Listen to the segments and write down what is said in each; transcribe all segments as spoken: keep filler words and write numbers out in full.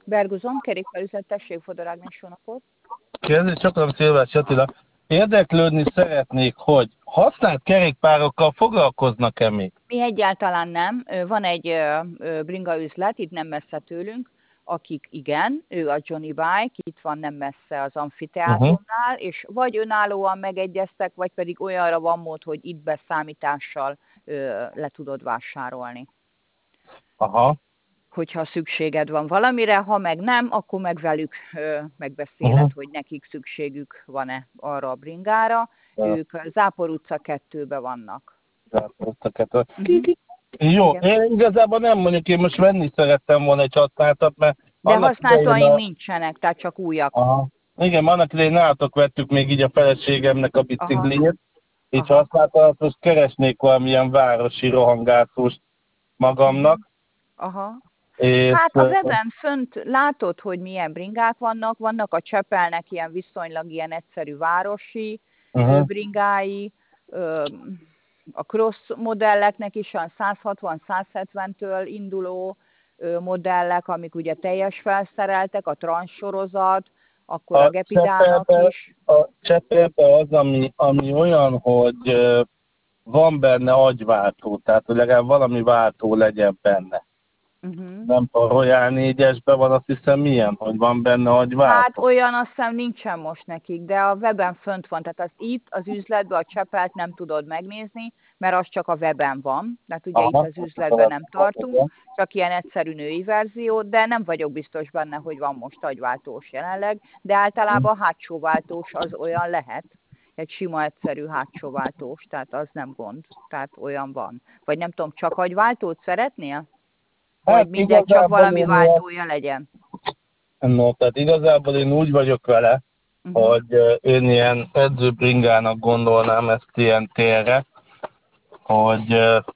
Berguzon, kerékpárüzlet, tessék, Fodor Ágnes, jó napot. Kérdés, csakram Szilvács Attila. Érdeklődni szeretnék, hogy használt kerékpárokkal foglalkoznak-e még? Mi egyáltalán nem. Van egy bringa üzlet, itt nem messze tőlünk, akik igen, ő a Johnny Bike, itt van nem messze az amfiteátrumnál, uh-huh. és vagy önállóan megegyeztek, vagy pedig olyanra van mód, hogy itt beszámítással le tudod vásárolni. Aha. Hogyha szükséged van valamire, ha meg nem, akkor meg velük ö, megbeszéled, uh-huh. hogy nekik szükségük van-e arra a bringára. Ja. Ők Zápor utca kettőben vannak. Zápor utca kettő. Uh-huh. Jó, igen. Én igazából nem mondjuk, én most venni szerettem volna egy használtat, mert... De használataink a... nincsenek, tehát csak újak. Aha. Igen, annak idején nálatok vettük még így a feleségemnek a bicikliét. Így használtat, most keresnék valamilyen városi rohangászóst magamnak. Aha. És hát a weben fönt látod, hogy milyen bringák vannak, vannak a Csepelnek ilyen viszonylag ilyen egyszerű városi uh-huh. bringái, a cross modelleknek is olyan száz hatvan száz hetventől induló modellek, amik ugye teljes felszereltek, a Trans sorozat, akkor a, a Gepidának is. A Csepelbe az, ami, ami olyan, hogy van benne agyváltó, tehát hogy legalább valami váltó legyen benne. Uh-huh. Nem a Royal négyesben van, azt hiszem milyen, hogy van benne agyváltó. Hát olyan azt hiszem nincsen most nekik, de a weben fönt van, tehát az itt az üzletben a Csepelt nem tudod megnézni, mert az csak a weben van, tehát ugye Aha. itt az üzletben nem tartunk, csak ilyen egyszerű női verzió, de nem vagyok biztos benne, hogy van most agyváltós jelenleg, de általában hátsó váltós az olyan lehet, egy sima egyszerű hátsó váltós, tehát az nem gond, tehát olyan van. Vagy nem tudom, csak agyváltót szeretnél? Vagy hát minden csak valami váltója a... legyen. No, tehát igazából én úgy vagyok vele, uh-huh. hogy én ilyen edzőbringának gondolnám ezt ilyen térre, hogy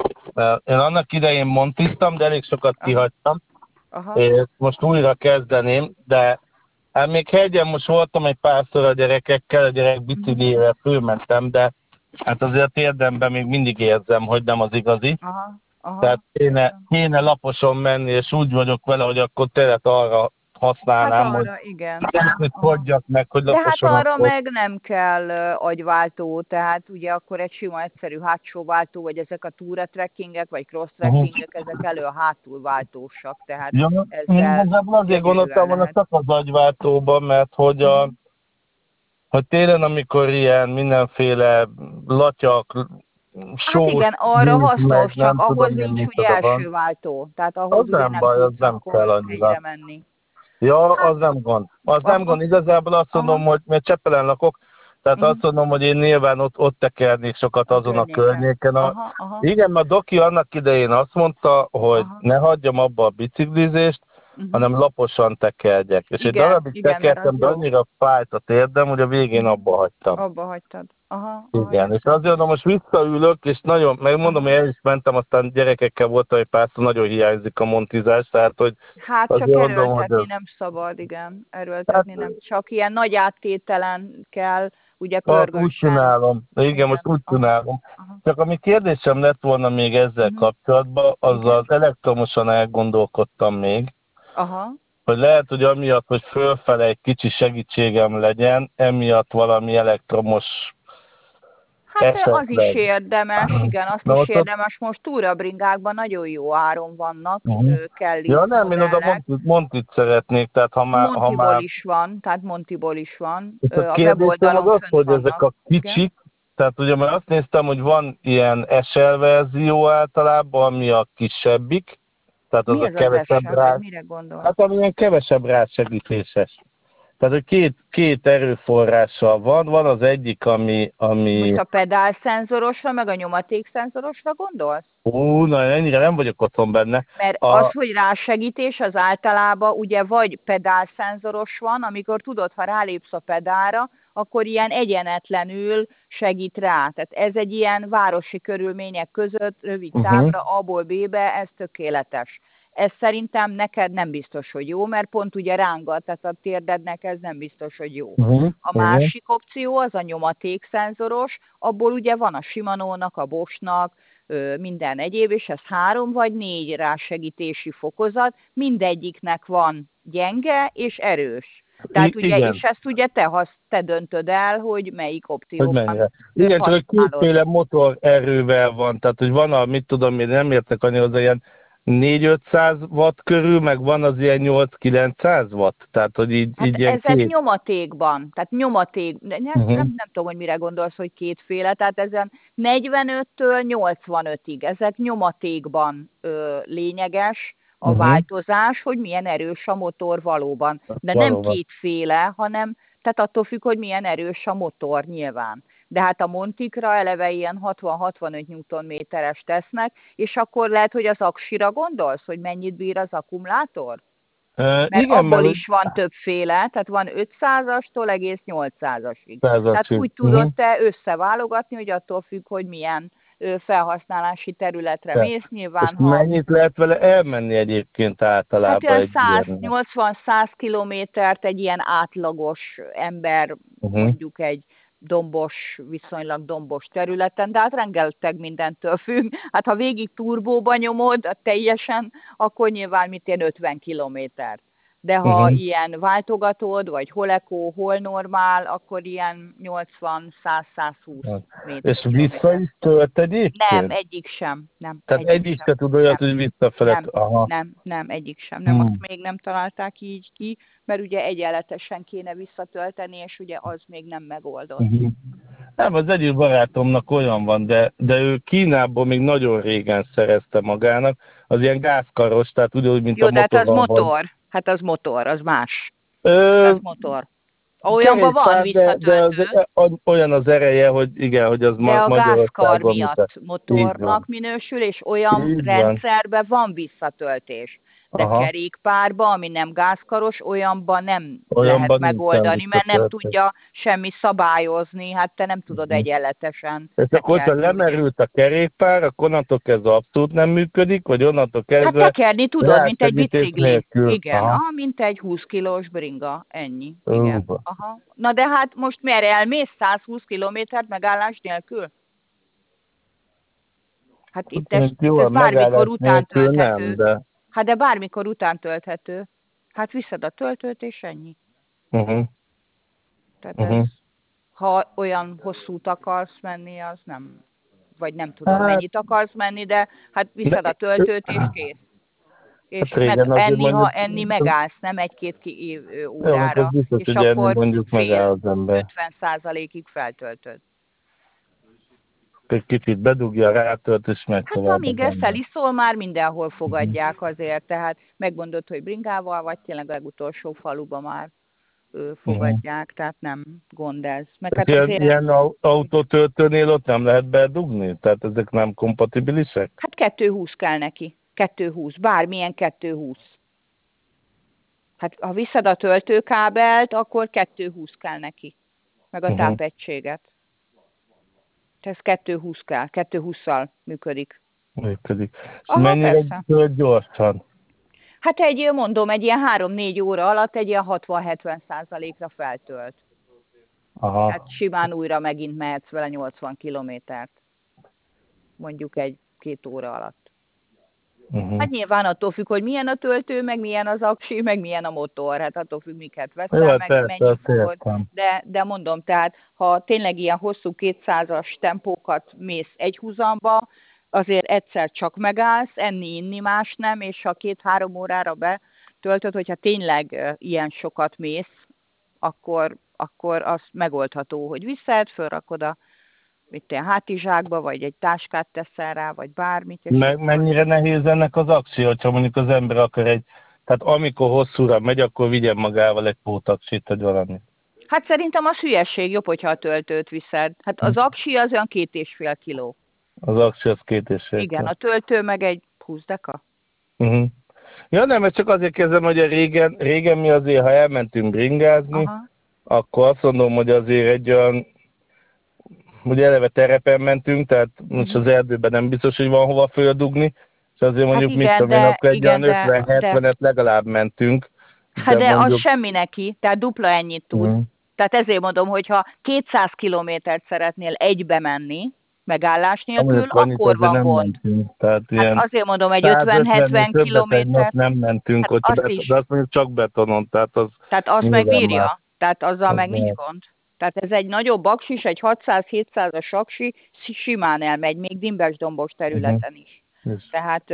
én annak idején montiztam, de elég sokat uh-huh. kihagytam, uh-huh. és most újra kezdeném, de hát még hegyen most voltam egy párszor a gyerekekkel, a gyerek bicikliére fölmentem, de hát azért a térdemben még mindig érzem, hogy nem az igazi. Uh-huh. Aha, tehát kéne, kéne laposan menni, és úgy vagyok vele, hogy akkor teret arra használnám, hát arra, hogy igen. podjak meg, hogy laposan. De hát arra akkor... meg nem kell agyváltó, tehát ugye akkor egy sima egyszerű hátsó váltó, vagy ezek a túra trekkingek, vagy cross trekkingek, uh-huh. ezek elő a hátul váltósak, tehát ja, ezzel... Én azért gondoltam volna csak az agyváltóban, mert hogy a uh-huh. hogy télen, amikor ilyen mindenféle latyak, sós, hát igen, arra hasznos, csak ahhoz nincs ugye első váltó. Tehát ahhoz az nem baj, az nem kell annyira menni. Ja, hát, az nem gond. Az nem gond. Igazából azt aha. mondom, hogy mert Csepelen lakok, tehát uh-huh. azt mondom, hogy én nyilván ott, ott tekernék sokat a azon környéken. a környéken. A... Aha, aha. Igen, mert Doki annak idején azt mondta, hogy aha. ne hagyjam abba a biciklizést, uh-huh. hanem laposan tekerjek. És igen, egy darabig igen, tekertem, de annyira fájt a térdem, hogy a végén abba hagytam. Abba hagytad. Aha, igen, aha, és azért mondom, most visszaülök, és nagyon, megmondom, hogy el is mentem, aztán gyerekekkel voltam egy párszor, nagyon hiányzik a montizás, tehát hogy... Hát csak erőltetni mondom, ez... nem szabad, igen, erőltetni hát, nem. Csak ilyen nagy áttételen kell, ugye pörgősen. Úgy csinálom, igen, igen, most úgy aha, csinálom. Aha. Csak ami kérdésem lett volna még ezzel uh-huh. kapcsolatban, azzal az elektromosan elgondolkodtam még, aha. hogy lehet, hogy amiatt, hogy fölfele egy kicsi segítségem legyen, emiatt valami elektromos hát esetleg. Az is érdemes, igen, azt Na, is érdemes. Most túrabringákban nagyon jó áron vannak, uh-huh. kell Ja, nem, én oda Montit, Montit szeretnék, tehát ha már... Montiból ha már... is van, tehát Montiból is van. És a, a weboldalon az az, hogy vannak. Ezek a kicsik, igen? Tehát ugye már azt néztem, hogy van ilyen es el verzió általában, ami a kisebbik, tehát az Mi a kevesebb az rá... mire gondolsz? Hát amilyen kevesebb rásegítéses. Tehát, hogy két, két erőforrással van, van az egyik, ami... ami... Most a pedálszenzorosra, meg a nyomatékszenzorosra gondolsz? Ú, na, ennyire nem vagyok otthon benne. Mert a... az, hogy rásegítés, az általában ugye vagy pedálszenzoros van, amikor tudod, ha rálépsz a pedálra, akkor ilyen egyenetlenül segít rá. Tehát ez egy ilyen városi körülmények között, rövid távra, uh-huh. A-ból B-be, ez tökéletes. Ez szerintem neked nem biztos, hogy jó, mert pont ugye rángat, tehát a térdednek ez nem biztos, hogy jó. Uh-huh. A másik opció az a nyomatékszenzoros, abból ugye van a Shimano-nak, a Bosch-nak, minden egyéb, és ez három vagy négy rásegítési fokozat, mindegyiknek van gyenge és erős. Tehát I- ugye, igen. és ezt ugye te, hasz, te döntöd el, hogy melyik Hogy opcióban mennyire. Igen, csak hogy használod. kétféle motor erővel van, tehát hogy van a, mit tudom én, nem értek annyira, az ilyen négy-ötszáz watt körül, meg van az ilyen nyolc-kilencszáz watt, tehát hogy így, Hát így ilyen ezek két. nyomatékban, tehát nyomaték, nem, Uh-huh. nem, nem tudom, hogy mire gondolsz, hogy kétféle, tehát ezen negyvenöttől nyolcvanötig, ezek nyomatékban ö, lényeges a Uh-huh. változás, hogy milyen erős a motor valóban. De Valóban. nem kétféle, hanem, tehát attól függ, hogy milyen erős a motor nyilván. De hát a Montikra eleve ilyen hatvan-hatvanöt newtonméteres tesznek, és akkor lehet, hogy az aksira gondolsz, hogy mennyit bír az akkumulátor? Uh, Mert igen, abból mert is van többféle, tehát van ötszázastól egész nyolcszázasig. százasig. Tehát úgy tudod uh-huh. te összeválogatni, hogy attól függ, hogy milyen ö, felhasználási területre Te. mész. Nyilván, És ha... mennyit lehet vele elmenni egyébként általában? Hát egy ilyen... száznyolcvan-száz kilométert egy ilyen átlagos ember, uh-huh. mondjuk egy dombos, viszonylag dombos területen, de hát rengeteg mindentől függ. Hát ha végig turbóba nyomod teljesen, akkor nyilván mit ilyen ötven kilométert. De ha uh-huh. ilyen váltogatod, vagy hol eko, hol normál, akkor ilyen nyolcvan-száz-százhúsz méter. És vissza is tölt egyébként? Nem, egyik sem. Nem, Tehát egyik, egyik sem. se tud olyat, nem. hogy visszafele. Nem, Aha. nem, nem, egyik sem. Nem, hmm. azt még nem találták így ki, mert ugye egyenletesen kéne visszatölteni, és ugye az még nem megoldott. Uh-huh. Nem, az egyik barátomnak olyan van, de, de ő Kínából még nagyon régen szerezte magának, az ilyen gázkaros, tehát ugyanúgy, mint Jó, a de hát az motoron. motor. Hát az motor, az más. Ö, az motor. Olyanban van visszatöltő. De, de az, olyan az ereje, hogy igen, hogy az de a gázkar miatt motornak minősül, és olyan Így rendszerben van. van visszatöltés. De Aha. kerékpárban, ami nem gázkaros, olyanban nem olyanban lehet megoldani, mert nem tudja semmi szabályozni, hát te nem tudod uh-huh. egyenletesen. És akkor, ha lemerült a kerékpár, akkor onnantól kezdve abszolút nem működik, vagy onnantól kezdve... Hát tekerni tudod, mint egy bicikli. Nélkül. Igen, Aha. ah, mint egy húsz kilós bringa, ennyi. Igen. Aha. Na de hát most merre elmész százhúsz kilométert megállás nélkül? Hát itt ez, jó, ez bármikor után tölthető. Nem, de... Hát de bármikor után tölthető. Hát viszed a töltőt, és ennyi. Uh-huh. Tehát uh-huh. ez, ha olyan hosszút akarsz menni, az nem, vagy nem tudom, hát, mennyit akarsz menni, de hát viszed a töltőt, és kész. És hát meg, enni, mondjuk, ha enni megállsz, nem egy-két órára, jó, biztos, és akkor mondjuk megáll az ember. ötven százalékig feltöltöd. Egy kicsit bedugja, rátölt, és meg Hát amíg ezt eliszol, már mindenhol fogadják azért, tehát megmondod, hogy bringával, vagy tényleg a legutolsó faluba már ő, fogadják, uh-huh. tehát nem gond ez. Meg hát ilyen, azért... ilyen autótöltőnél ott nem lehet bedugni? Tehát ezek nem kompatibilisek? Hát kettő húsz kell neki. kettő húsz, bármilyen kettő húsz. Hát ha viszed a töltőkábelt, akkor kettő húsz kell neki. Meg a uh-huh. tápegységet. Ez kettő húsz kell, kettő hússzal működik. Működik. És aha, mennyire tölt gyorsan? Hát egy, mondom, egy ilyen három-négy óra alatt egy ilyen hatvan-hetven százalékra feltölt. Aha. Hát simán újra megint mehetsz vele nyolcvan kilométert. Mondjuk egy-két óra alatt. Uh-huh. Hát nyilván attól függ, hogy milyen a töltő, meg milyen az aksi, meg milyen a motor. Hát attól függ, miket veszel, jó, meg persze, mennyi fogod. De, de mondom, tehát ha tényleg ilyen hosszú kétszázas tempókat mész egy húzamba, azért egyszer csak megállsz, enni, inni más nem, és ha két-három órára betöltöd, hogyha tényleg ilyen sokat mész, akkor, akkor az megoldható, hogy visszaed, fölrakod a mit te, hátizsákba, vagy egy táskát teszel rá, vagy bármit. És Meg, mennyire nehéz ennek az aksi, hogyha mondjuk az ember akar egy, tehát amikor hosszúra megy, akkor vigyen magával egy pótaksit, vagy valami. Hát szerintem az hülyesség, jobb, hogyha a töltőt viszed. Hát az aksi az olyan két és fél kiló. Az aksi az két és fél. Igen, a töltő meg egy húsz deka. Uh-huh. Ja nem, mert csak azért kezdem, hogy a régen, régen mi azért, ha elmentünk bringázni, aha. akkor azt mondom, hogy azért egy olyan, ugye eleve terepen mentünk, tehát uh-huh. most az erdőben nem biztos, hogy van hova földugni, és azért mondjuk hát igen, mit tudom én, akkor egy olyan ötven-hetvenet legalább mentünk. Hát de, de mondjuk... az semmi neki, tehát dupla ennyit tud. Uh-huh. Tehát ezért mondom, hogy ha kétszáz kilométert szeretnél egybe menni, megállás nélkül, Mondjuk annyit akkor azért van nem gond. mentünk. Tehát Hát ilyen azért mondom, egy százötvennél ötven-hetven többet egy nap kilométer, nem mentünk, hát hogyha azt beton, de is, azt mondjuk csak betonon, tehát az tehát azt nyilván már. megbírja, tehát azzal Az meg nincs már. gond. Tehát ez egy nagyobb aksis, egy hatszáz-hétszázas aksi simán elmegy, még dimbes-dombos Uh-huh. területen is. És, Tehát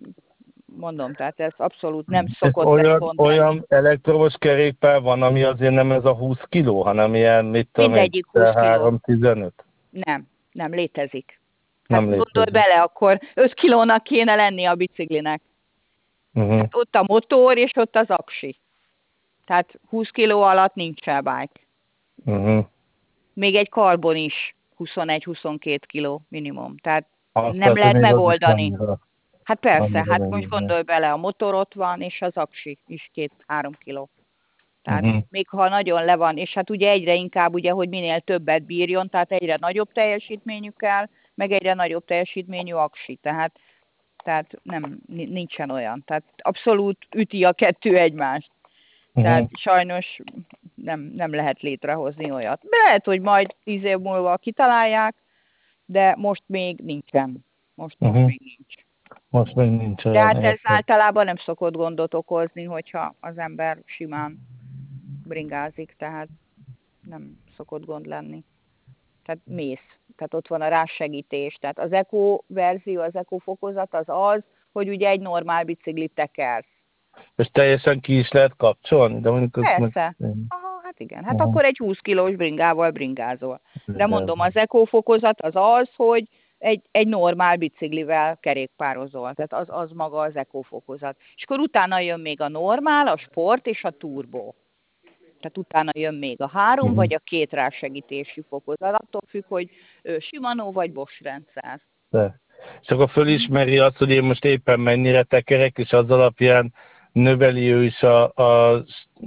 mondom, tehát ez abszolút nem és szokott ez olyan, gond lenni. olyan elektromos kerékpár van, ami azért nem ez a húsz kiló, hanem ilyen, mit tudom én, Mindegyik húsz kiló. három tizenöt. Nem, nem létezik. Hát Nem gondolj létezik. bele, akkor öt kilónak kéne lenni a biciklinek. Uh-huh. Hát ott a motor, és ott az aksi. Tehát húsz kiló alatt nincs bike. Uh-huh. Még egy karbon is huszonegy-huszonkettő kiló minimum. Tehát Azt nem tehát, hogy lehet még az is megoldani. annyira. Hát persze, Annyira hát most nehéz. gondolj bele, a motor ott van, és az aksi is két-három kiló. Tehát Uh-huh. még ha nagyon le van, és hát ugye egyre inkább, ugye, hogy minél többet bírjon, tehát egyre nagyobb teljesítményű kell, meg egyre nagyobb teljesítményű aksi. Tehát, tehát nem, nincsen olyan. Tehát abszolút üti a kettő egymást. Uh-huh. Tehát sajnos nem, nem lehet létrehozni olyat. Lehet, hogy majd tíz év múlva kitalálják, de most még nincsen. Most, most Uh-huh. még nincs. Most még nincs De olyan. hát ez érted. általában nem szokott gondot okozni, hogyha az ember simán bringázik, tehát nem szokott gond lenni. Tehát mész. Tehát ott van a rássegítés. Tehát az Eco verzió, az Eco fokozat az az, hogy ugye egy normál biciklit tekersz. És teljesen ki is lehet kapcsolni? De mondjuk azt Persze. meg... Aha, hát igen. Hát Aha. akkor egy húsz kilós bringával bringázol. De mondom, az Eco fokozat az az, hogy egy, egy normál biciklivel kerékpározol. Tehát az, az maga az Eco fokozat. És akkor utána jön még a normál, a sport és a turbo. Tehát utána jön még a három, uh-huh. vagy a két rásegítésű fokozat. Attól függ, hogy Shimano vagy Bosch rendszer. De. És akkor fölismeri azt, hogy én most éppen mennyire tekerek, és az alapján növeli ő is a, a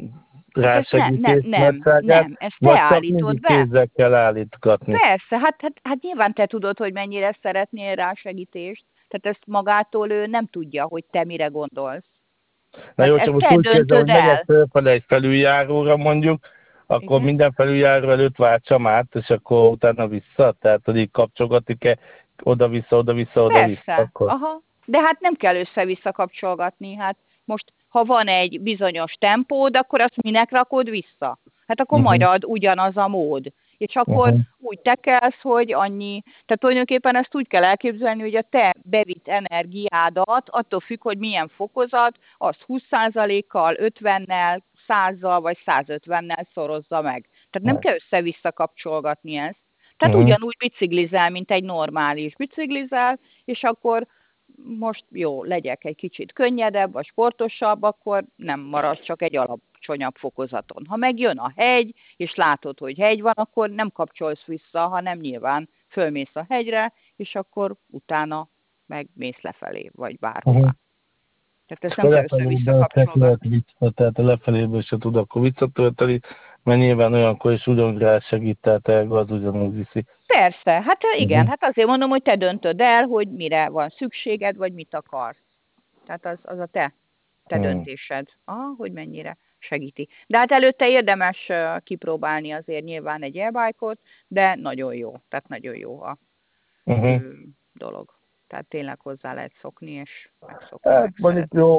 rásegítés nem, nem, nem, nem, ezt te vagy csak állítod mindig be. kézzel kell állítgatni. Persze, hát, hát, hát nyilván te tudod, hogy mennyire szeretnél rásegítést. Tehát ezt magától ő nem tudja, hogy te mire gondolsz. Na jó, ezt csak most te úgy kezdem, hogy döntöd el. megyek fölfele egy felüljáróra mondjuk, akkor Igen. minden felüljáró előtt váltsam át, és akkor utána vissza, tehát hogy így kapcsolgatik-e oda-vissza, oda-vissza, oda-vissza. Persze, Akkor... aha. De hát nem kell össze-vissza kapcsolgatni. Hát most, ha van egy bizonyos tempód, akkor azt minek rakod vissza? Hát akkor uh-huh. marad ugyanaz a mód. És akkor uh-huh. úgy tekelsz, hogy annyi, tehát tulajdonképpen ezt úgy kell elképzelni, hogy a te bevitt energiádat, attól függ, hogy milyen fokozat, azt húsz százalékkal, ötvennel, százzal vagy százötvennel szorozza meg. Tehát nem kell össze-vissza kapcsolgatni ezt. Tehát uh-huh. ugyanúgy biciklizel, mint egy normális biciklizel, és akkor most jó, legyek egy kicsit könnyedebb, vagy sportosabb, akkor nem marad csak egy alacsonyabb fokozaton. Ha megjön a hegy, és látod, hogy hegy van, akkor nem kapcsolsz vissza, hanem nyilván fölmész a hegyre, és akkor utána meg mész lefelé, vagy bárhova. Uh-huh. Tehát ezt nem kell össze-vissza kapcsolgatni. Tehát a lefeléből se tud akkor visszatölteni, mert nyilván olyankor is ugyanúgy rá segít, tehát az ugyanúgy viszi. Persze, hát igen, uh-huh. hát azért mondom, hogy te döntöd el, hogy mire van szükséged, vagy mit akarsz. Tehát az, az a te, te uh-huh. döntésed, ah, hogy mennyire segíti. De hát előtte érdemes kipróbálni azért nyilván egy e-bike-ot, de nagyon jó, tehát nagyon jó a uh-huh. dolog. Tehát tényleg hozzá lehet szokni, és megszokni. Hát mondjuk jó,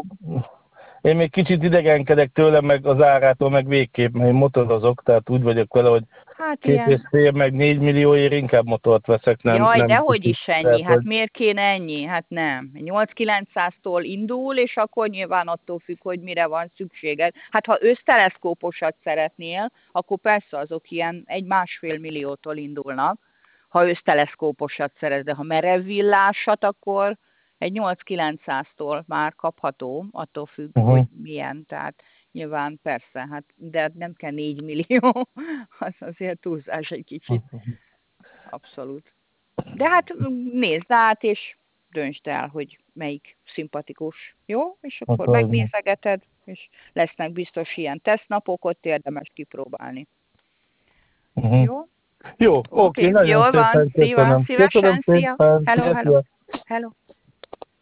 én még kicsit idegenkedek tőle, meg az árától, meg végképp, mert én motorozok, tehát úgy vagyok vele, hogy hát két ilyen... és fél, meg négy millióért inkább motort veszek, nem... Jaj, nem dehogy is ennyi, tehát, hát hogy... miért kéne ennyi? Hát nem. nyolc-kilencszáztól indul, és akkor nyilván attól függ, hogy mire van szükséged. Hát ha összteleszkóposat szeretnél, akkor persze azok ilyen egy másfél milliótól indulnak, ha összteleszkóposat szeretsz, de ha merevvillásat, akkor egy nyolc-kilencszáztól már kapható, attól függ, uh-huh. hogy milyen, tehát nyilván persze, hát, de nem kell négy millió, az azért túlzás egy kicsit. Abszolút. De hát nézd át, és döntsd el, hogy melyik szimpatikus. Jó? És akkor okay. megnézegeted, és lesznek biztos ilyen tesztnapok, ott érdemes kipróbálni. Uh-huh. Jó? Jó, oké, okay, okay, nagyon jól szépen van, köszönöm. Szívesen, Köszönöm szia. szépen. Hello, hello. Hello.